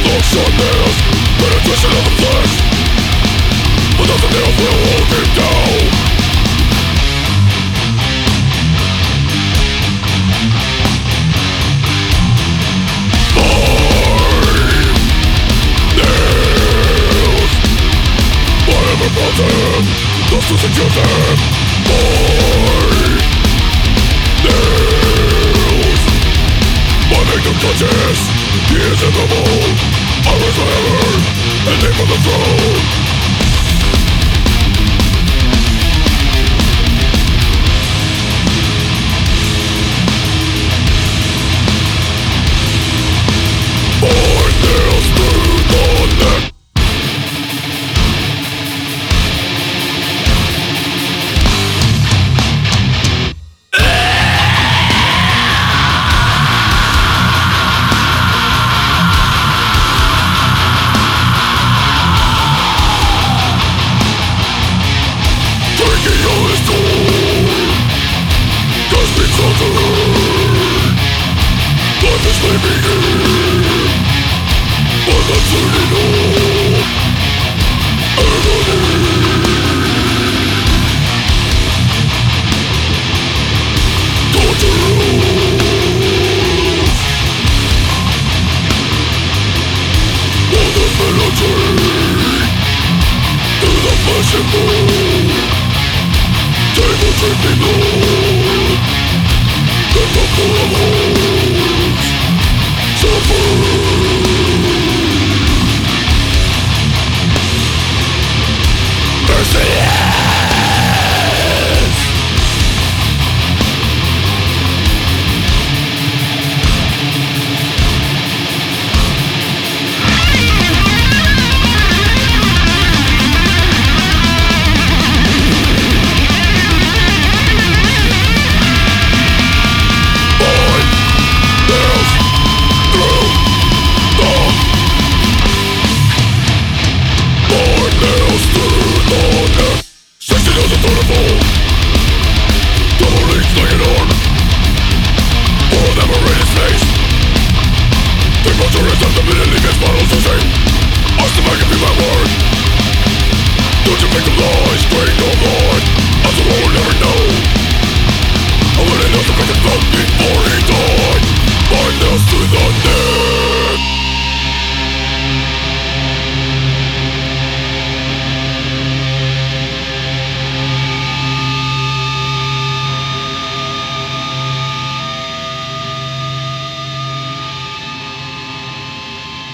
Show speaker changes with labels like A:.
A: Darkness, penetration of the flesh, but nothing else will hold him down. Nails, whatever brought him, those to secure them. Nails, my victim touches, he is in the mold. I was forever, and aim for the throne. My nails through the neck. Drinking all his gold, cause me closer. Life is leaving here, but that's turning on. Agony, torturous. All the melody, through the flesh and bone. Table dripping blood, and the full of holes. Suffer. Mercy.